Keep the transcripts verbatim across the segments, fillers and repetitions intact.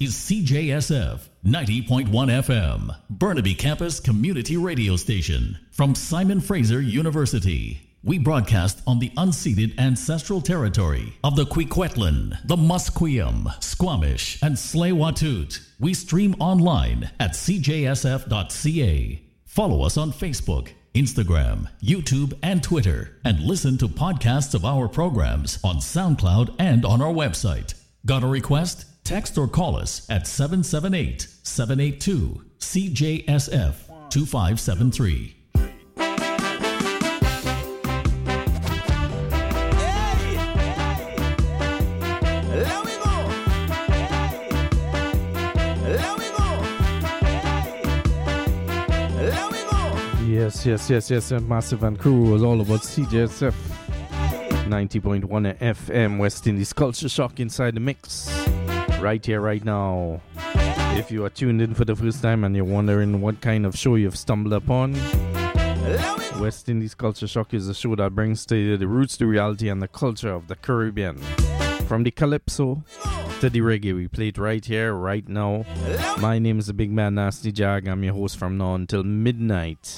is C J S F ninety point one F M, Burnaby Campus Community Radio Station from Simon Fraser University. We broadcast on the unceded ancestral territory of the Kwikwetlan, the Musqueam, Squamish, and Tsleil-Waututh. We stream online at c j s f dot c a. Follow us on Facebook, Instagram, YouTube, and Twitter, and listen to podcasts of our programs on SoundCloud and on our website. Got a request? Text or call us at seven seven eight, seven eight two, C J S F two five seven three. Yes, yes, yes, yes. Massive and Crew was all about C J S F ninety point one F M, West Indies Culture Shock inside the mix. Right here, right now. If you are tuned in for the first time and you're wondering what kind of show you've stumbled upon, West Indies Culture Shock is a show that brings to you the roots, the reality, and the culture of the Caribbean. From the calypso to the reggae, we play it right here, right now. My name is the Big Man Nasty Jag. I'm your host from now until midnight.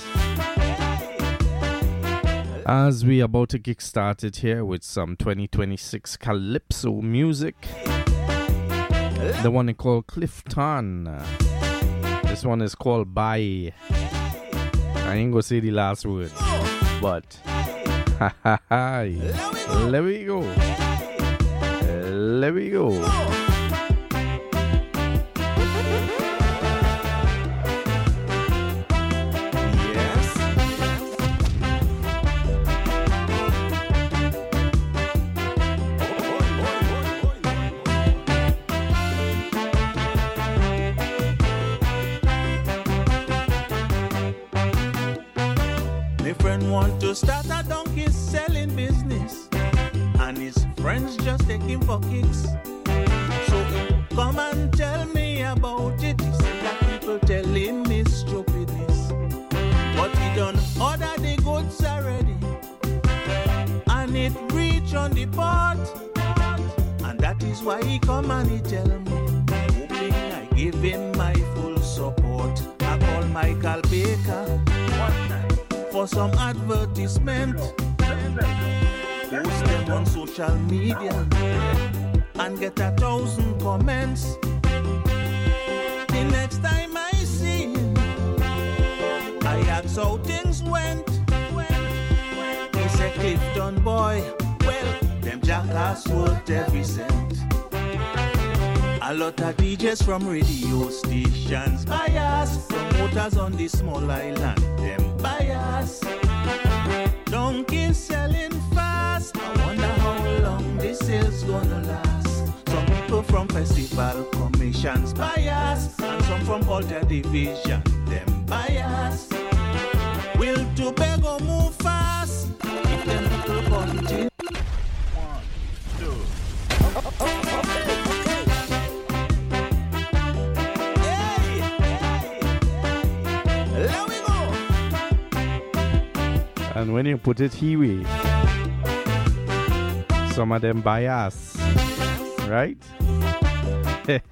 As we are about to kick started here with some twenty twenty-six calypso music. The one they call Clifton. This one is called Bye. I ain't gonna say the last word, but ha ha ha. There we go. There we go. Want to start a donkey selling business, and his friends just take him for kicks. So he come and tell me about it. He said that people telling me stupidness, but he done order the goods already, and it reach on the port, and that is why he come and he tell me, hoping I give him my full support. I call Michael Baker one night for some advertisement, post them on social media and get a thousand comments. The next time I see him, I ask how things went. He said, Clifton boy, well, them jackass worth every cent. A lot of D Js from radio stations bias, promoters on the small island, them bias. Donkeys selling fast, I wonder how long this sale's gonna last. Some people from festival commissions bias, and some from Alter Division, them bias. Will Tobago move fast if them people continue? One, two. Oh, oh, okay. And when you put it here, some of them bias, right? Take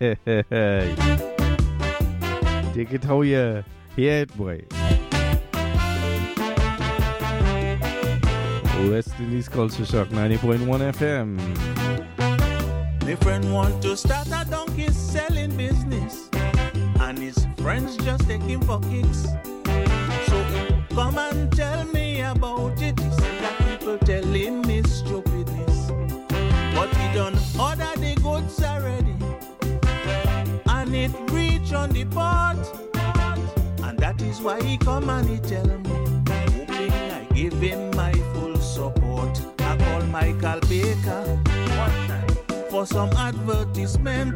it how you hear it, boy. West Indies Culture Shock ninety point one F M. My friend want to start a donkey selling business, and his friends just take him for kicks. So he come and tell me about it. He said that people telling me stupidness, but he done order the goods already, and it reach on the port, and that is why he come and he tell me, hoping I give him my full support. I call Michael Baker one night for some advertisement,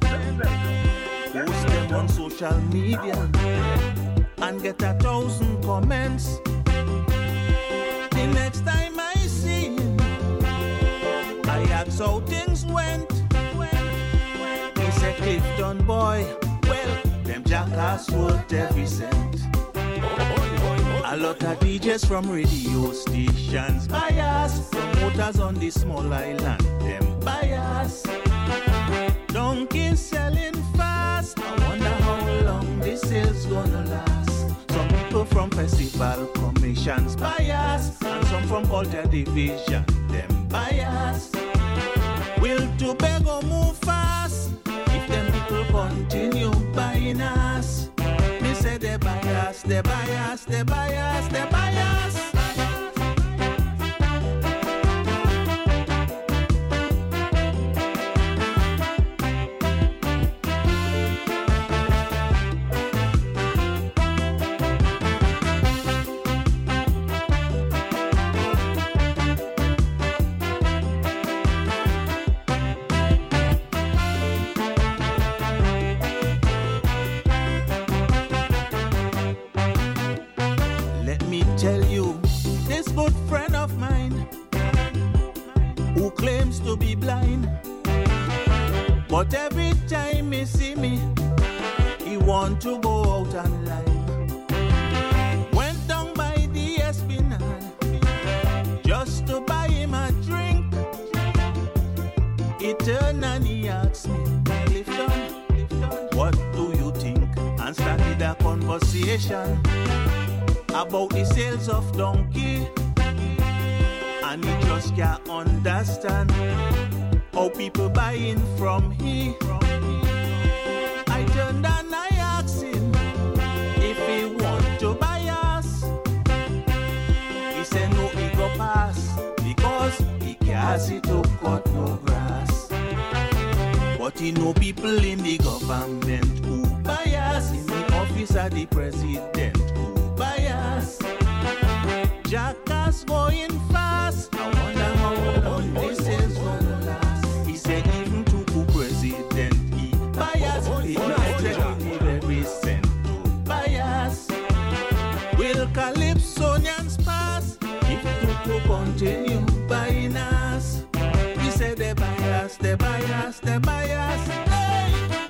post them on social media and get a thousand comments. The next time I see him, I ask how things went. He said, Clifton boy, well, them jackass worth every cent. A lot of D Js from radio stations bias, promoters on the small island, them bias. Donkeys selling fast, culture division, them bias. Will Tobago move fast if them people continue buying us? Me say they bias, they bias, they bias, they bias. Tell you, this good friend of mine who claims to be blind, but every time he see me, he want to go out and lie. Went down by the Espinal just to buy him a drink. He turned and he asked me, Clifton, what do you think? And started a conversation about the sales of donkey, and he just can't understand how people buying from he. I turned and I asked him if he want to buy us. He said no, he go pass because he can't see to cut no grass. But he know people in the government who buy us, in the office of the president bias. Jackass going fast. I wonder how long this is gonna last. He said even to the president he bias. He not give every cent to bias. Will Calypsonians pass if to continue buying us? He said they bias, they bias, they bias. Hey!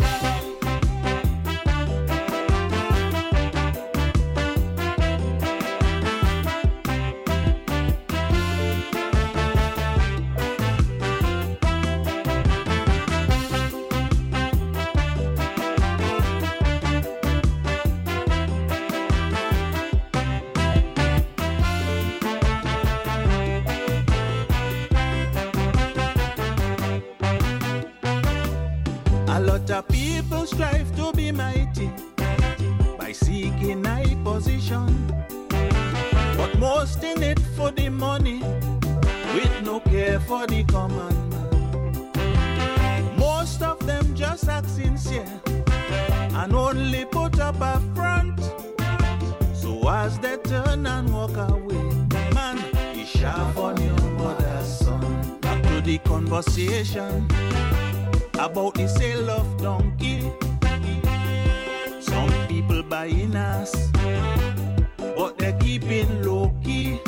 A lot of people strive to be mighty by seeking high position, but most in it for the money with no care for the common man. Most of them just act sincere and only put up a front, so as they turn and walk away, man, it's sharp on your mother's son. Back to the conversation about the sale of donkey. Some people buying us, but they're keeping low key.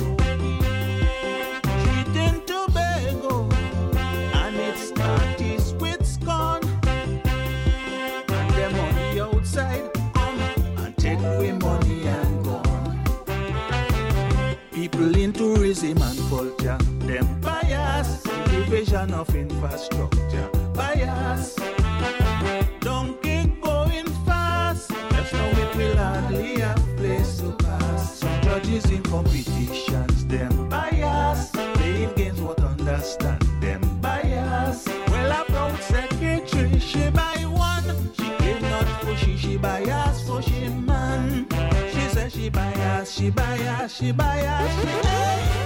Treating Tobago and its parties with scorn, and them on the outside come and take away money and gone. People in tourism and culture, them bias, division of infrastructure. Bias, donkey going fast. Just now it will hardly have place to pass. Some judges in competitions, them bias. Playing games what understand, them bias. Well, about secretary, she buy one. She claim not for she, she bias for she man. She says she bias, she bias, she bias, she hey.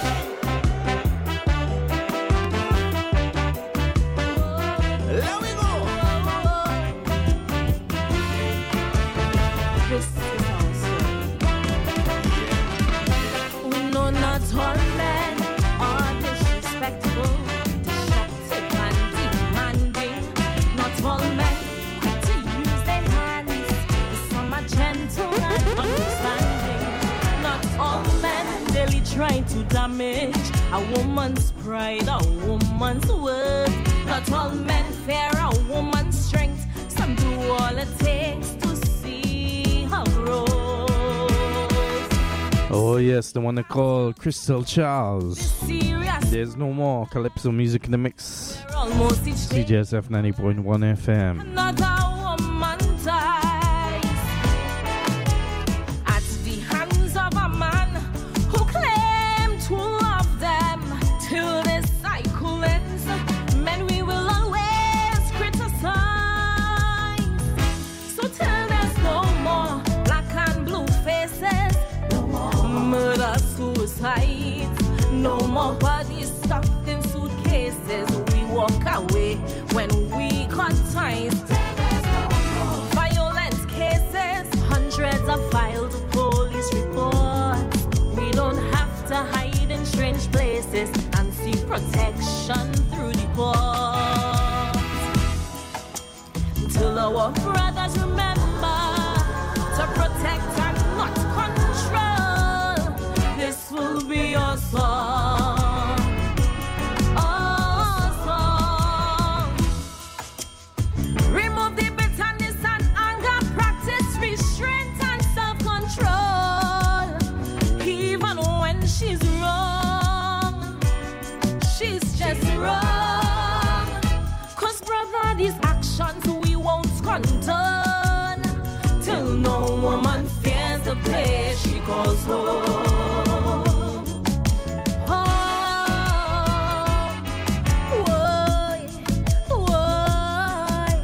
Trying to damage a woman's pride, a woman's worth. Not all men fear a woman's strength. Some do all it takes to see her growth. Oh yes, the one they call Crystal Charles. There's no more Calypso music in the mix. C J S F ninety point one F M. Not a woman dies at the hands of a man who claimed to love tight. No more bodies stuffed in suitcases. We walk away when we cut ties. Violence cases, hundreds of filed police reports. We don't have to hide in strange places and seek protection through the courts. Till our brothers remember to protect and not control. This will be your song. Our song. Remove the bitterness and anger. Practice restraint and self-control. Even when she's wrong, she's just wrong. Cause brother, these actions we won't condone. Till no woman fears the place she calls home. Home. Woy, woy.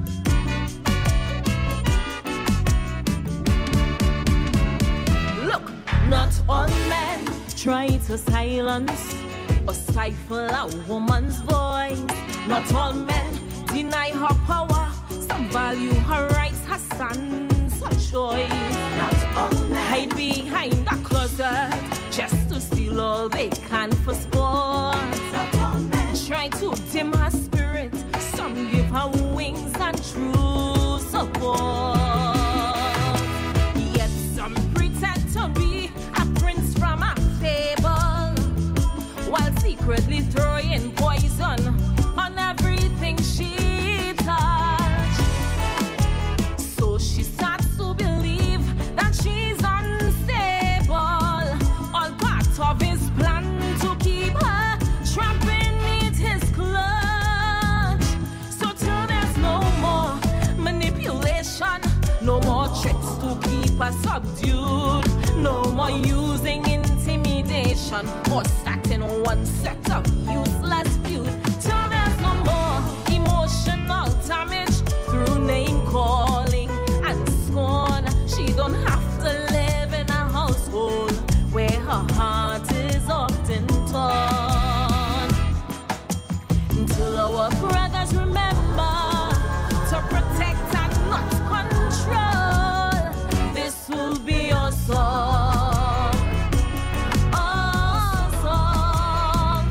Look, not all men try to silence or stifle a woman's voice. Not all men deny her power. Some value her rights, her sons, her choice. Not all men hide behind a closet just to steal all they can for sport. Not all men try to dim her spirit. Some give her wings and true support. Yet some pretend to be a prince from a fable, while secretly throwing poison on everything she touched. So she starts to believe that she's unstable, all part of his plan to keep her trapped beneath his clutch. So till there's no more manipulation, no more tricks to keep her subdued, no more using intimidation or starting one set of useless feud. Till there's no more emotional damage through name calling and scorn. She don't have to live in a household where her heart is often torn. Until our brothers remember to protect and not control. This will be your song. Our song.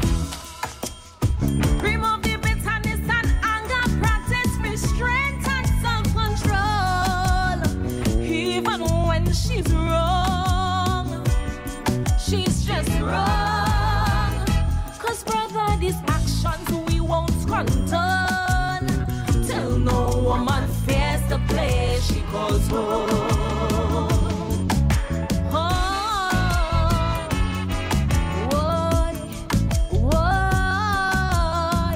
Remove the bitterness and anger. Practice restraint and self-control. Even when she's wrong, she's just wrong. Cause brother, these actions we won't condone. Till no woman fears the place she calls home. Home. Woy, woy.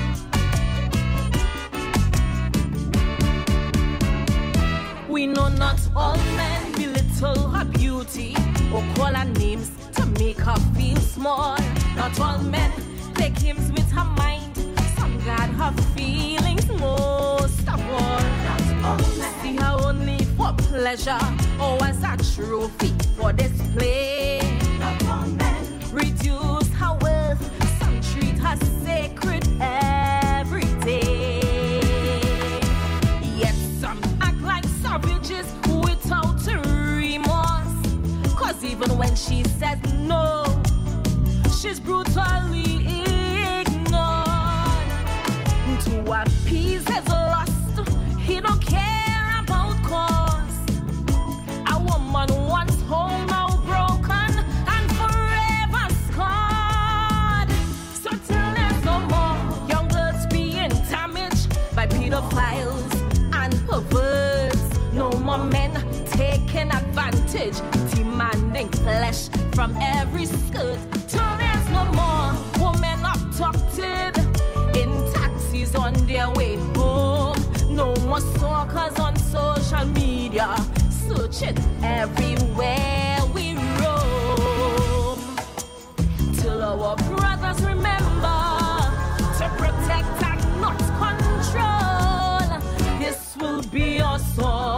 We know not all men belittle her beauty or call her names to make her feel small. Not all men take hymns with her mind. Some guard her feelings most of all. Not all men see her only for pleasure or as a trophy for display. Not all men reduce her worth. Some treat her sacred every day. Yet some act like savages without remorse. Cause even when she says no, she's brutally ignored. To appease his lust, he don't care about cost. A woman once whole, now broken and forever scarred. So till there's no more young girls being damaged by pedophiles and perverts. No more men taking advantage, demanding flesh from every skirt. Till there's no more women abducted in taxis on their way home. No more stalkers on social media, searching everywhere we roam. Till our brothers remember to protect and not control. This will be your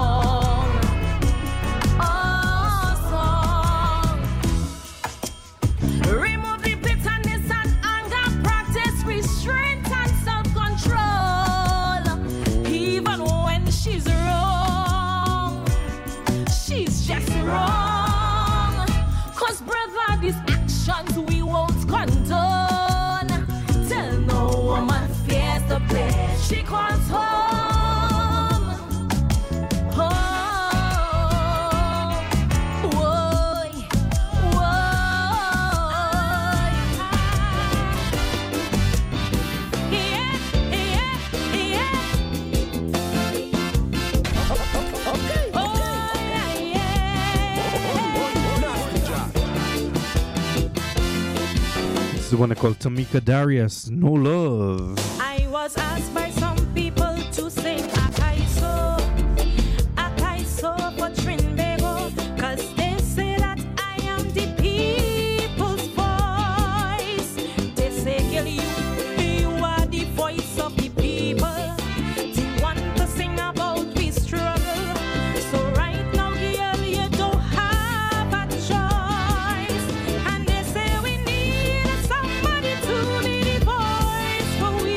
song. Our song. the one called Tamika Darius, No Love. I was asked by some people to sing Akaiso, Akaiso for Trinbago, cause they say that I am the people's voice. They say, girl, you, you are the voice of the people. They want to sing about the struggle. So right now, girl, you don't have a choice. And they say we need somebody to be the voice for we.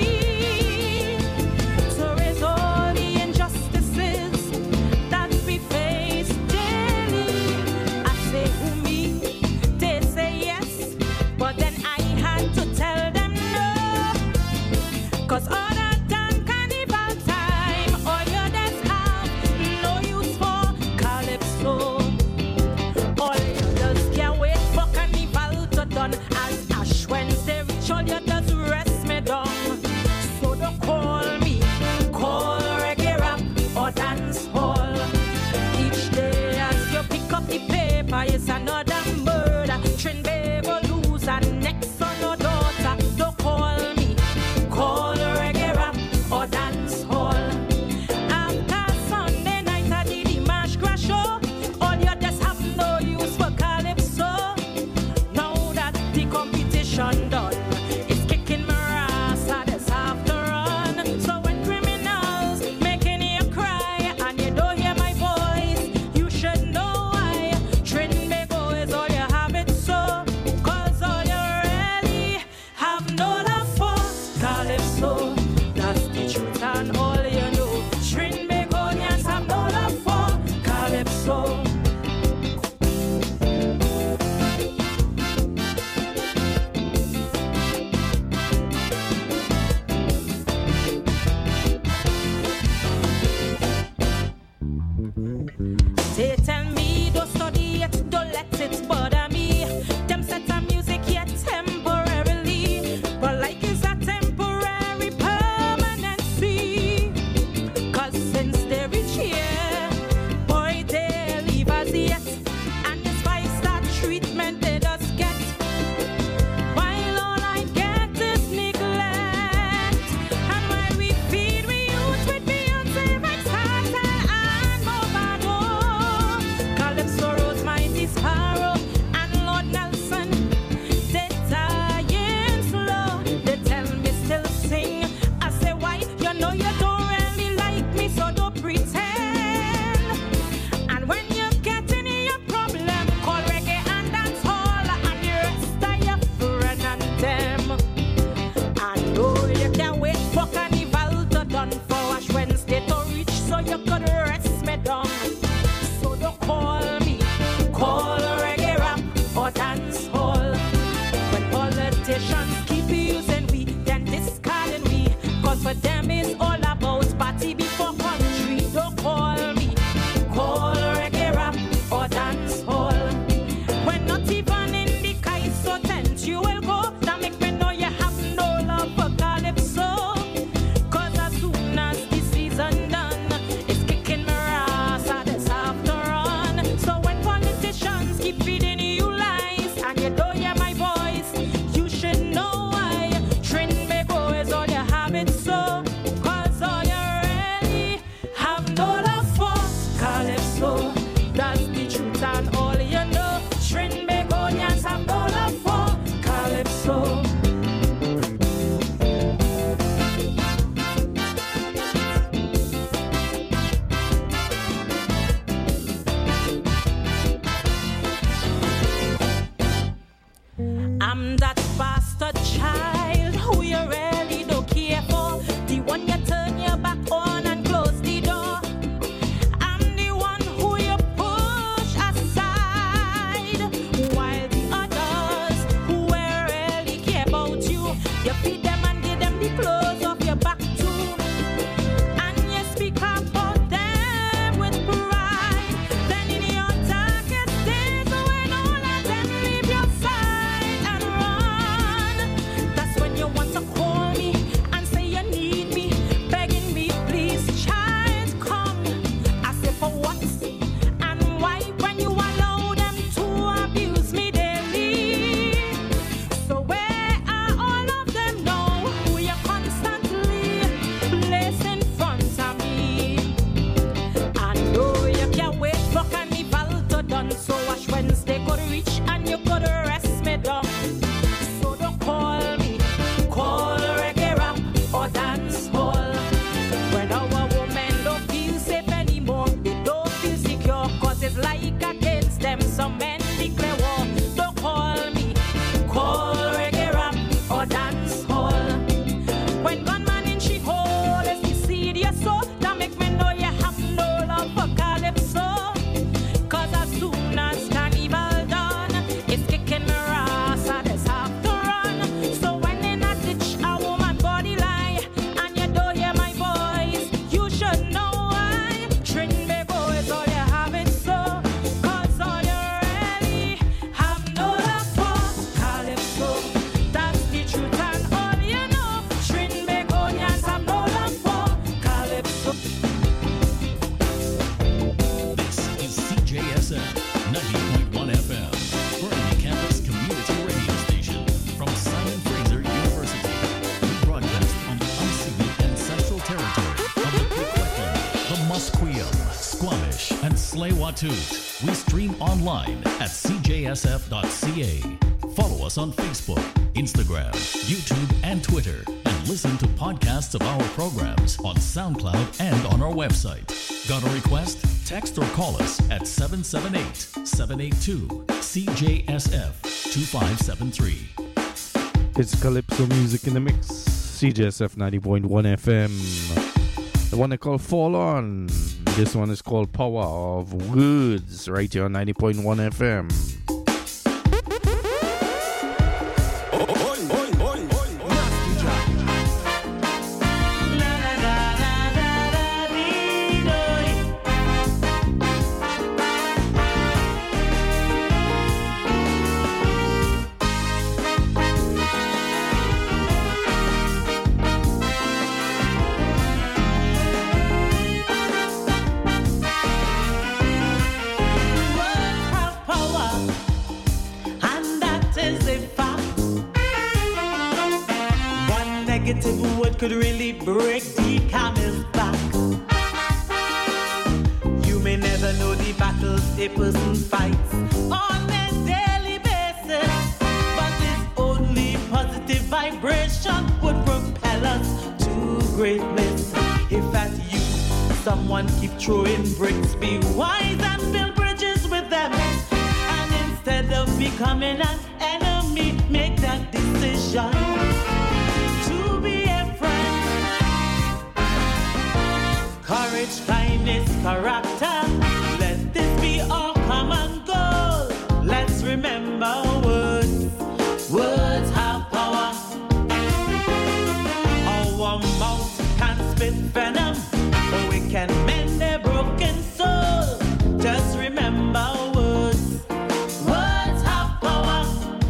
To raise all the injustices that we face daily. I say who me, they say yes, but then I had to tell them no. Cause other than carnival time, all you just have no use for calypso. All you just can't wait for carnival to done. As Ash Wednesday reach, all you just rest me down. So don't call me, call reggae rap or dance hall. Each day as you pick up the paper, it's another murder. Trinbago lose and next son or daughter. Don't call me, call reggae rap or dance hall. After Sunday night I did the mash crash show. All you just have no use for calypso. Now that the competition done, it's kicking my ass, I just have to run. So when criminals making you cry and you don't hear my voice, you should know why. Trinbago is all you have it so. Cause all you really have no love for calypso. That's the truth and all you know. Trinbagonians have no love for calypso. They tell me don't study it, don't let it bother me. Them set a music yet temporarily, but like it's a temporary permanency. Cause since they reach here, boy, they leave us yet. And this five-star treatment they just get, while all I get is neglect. And while we feed we youth with Beyonce, Rex Carter and Movado, Calypso, Rose, Mighty Sparrow, and Lord Nelson, they dying slow. They tell me still sing. I say why? You know you don't really like me, so don't pretend. And when you get in your problem, call reggae and dance hall, and the rest are your friend and them. I know you can't wait for carnival to done, for Ash Wednesday to reach, so you could rest me down. So don't call me, call reggae rap or dance hall. When politicians keep using we, then discarding we. Cause for them it's all about party before country. Don't call me, call reggae rap or dance hall. When not even in the Kaiso tent you will go. That make me know you have no love for calypso. Cause as soon as the season done, it's kicking Musqueam, Squamish, and Tsleil-Waututh. We stream online at c j s f dot c a. Follow us on Facebook, Instagram, YouTube, and Twitter, and listen to podcasts of our programs on SoundCloud and on our website. Got a request? Text or call us at seven seven eight, seven eight two, C J S F two five seven three. It's Calypso music in the mix. C J S F ninety point one F M. The one they call Fall On. This one is called Power of Words, right here on ninety point one F M. Negative word could really break the camel's back. You may never know the battles a person fights on a daily basis, but this only positive vibration would propel us to greatness. If at you someone keep throwing bricks, be wise and build bridges with them, and instead of becoming an enemy, make that decision. Courage, kindness, character, let this be our common goal. Let's remember words, words have power. Our mouth can spit venom, or we can mend a broken soul. Just remember words, words have power.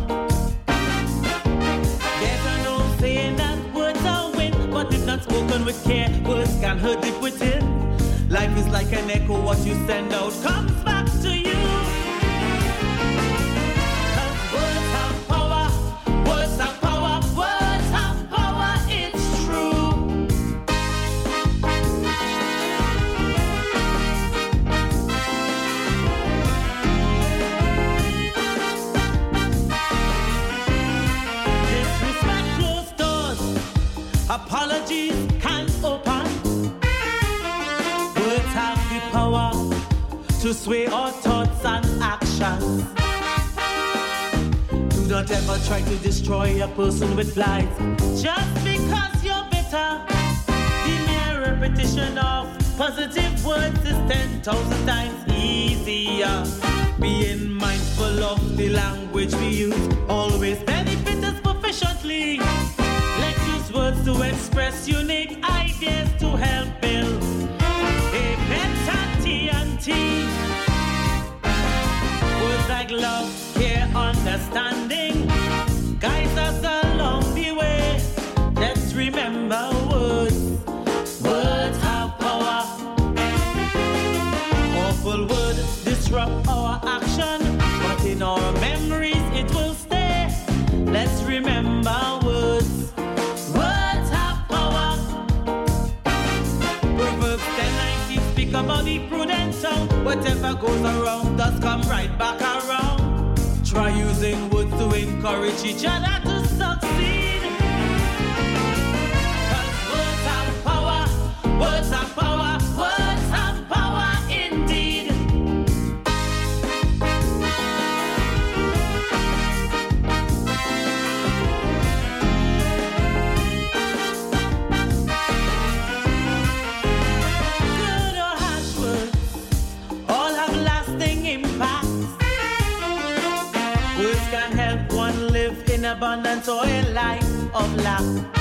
There's an old saying that words are wind, but if not spoken with care, words can hurt deep within. Life is like an echo, what you send out comes back to you. Cause words have power, words have power, words have power, it's true. Disrespect closed doors, apologies can't open. Power to sway our thoughts and actions. Do not ever try to destroy a person with lies just because you're bitter. The mere repetition of positive words is ten thousand times easier. Being mindful of the language we use always benefits us proficiently. Let's use words to express unique ideas to help build a better T N T. Words like love, care, understanding guides us along the way. Let's remember words, words have power. Awful words disrupt our action, but in our memories it will stay. Let's remember words, words have power. Proverbs ten nineteen speak about the prudent tongue. Whatever goes around does come right back around. Try using words to encourage each other to succeed. Cause words have power, words have power, words have power indeed. Good or harsh words all have lasting impacts. Words can help one live in abundance or a life of lack.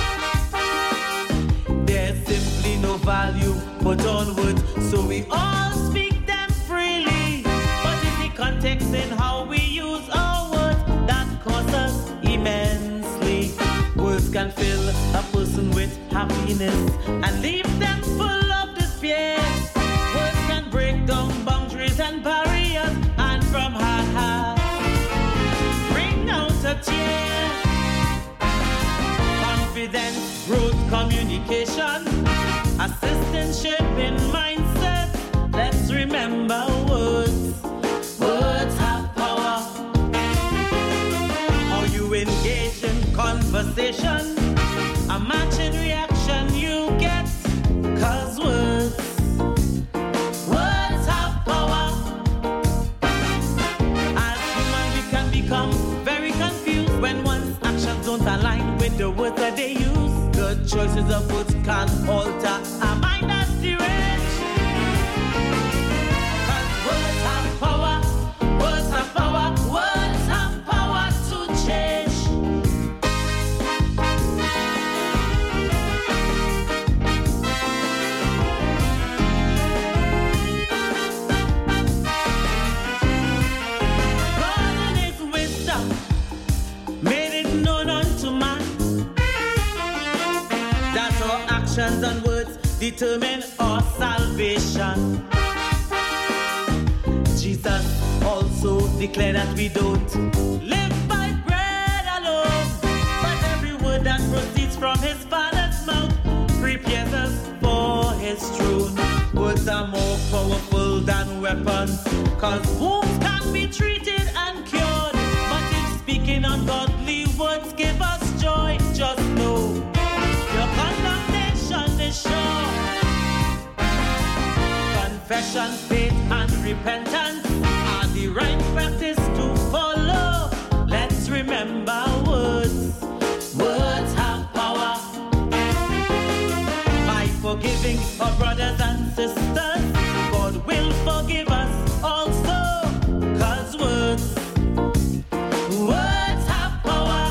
There's simply no value put on words, so we all speak them freely. But it's the context in how we use our words that costs us immensely. Words can fill a person with happiness and leave them full of despair. Words can break down boundaries and barriers, and from heart heart bring out a tear. Confidence, growth, communication, assistantship in mindset, determine our salvation. Jesus also declared that we don't live by bread alone, but every word that proceeds from his Father's mouth prepares us for his throne. Words are more powerful than weapons, cause wounds can be treated and cured. But if speaking ungodly words give us joy, just know your condemnation is sure. Confession, faith, and repentance are the right practice to follow. Let's remember words. Words have power. By forgiving our brothers and sisters, God will forgive us also. Cause words, words have power.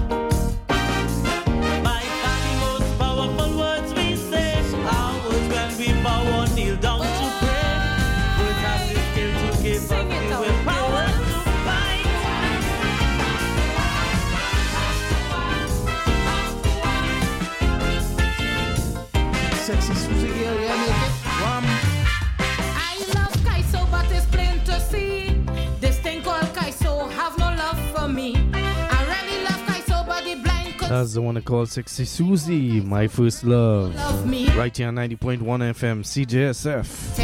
By far the most powerful words we say are words when we bow or kneel down to pray. Words have the skill to give us the willpower to fight. Sexy Susie, yeah, yeah, make it. One. I love Kaiso, but it's plain to see. This thing called Kaiso have no love for me. I really love Kaiso, but the blind could That's the one I call Sexy Susie, My First Love. love me. Right here on ninety point one F M, C J S F.